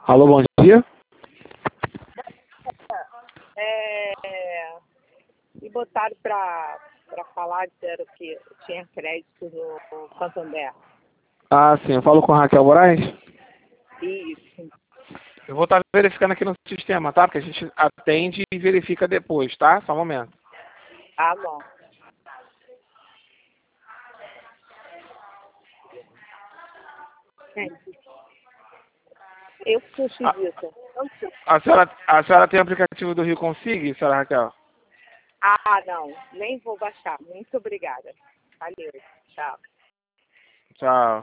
Alô, bom dia. Me botaram para falar, disseram que tinha crédito no Santander. Ah, sim, eu falo com a Raquel Moraes. Isso. Eu vou estar verificando aqui no sistema, tá? Porque a gente atende e verifica depois, tá? Só um momento. Ah, bom. Eu puxo isso. A senhora tem o aplicativo do Rio Consig, senhora Raquel? Ah, não. Nem vou baixar. Muito obrigada. Valeu. Tchau. Tchau.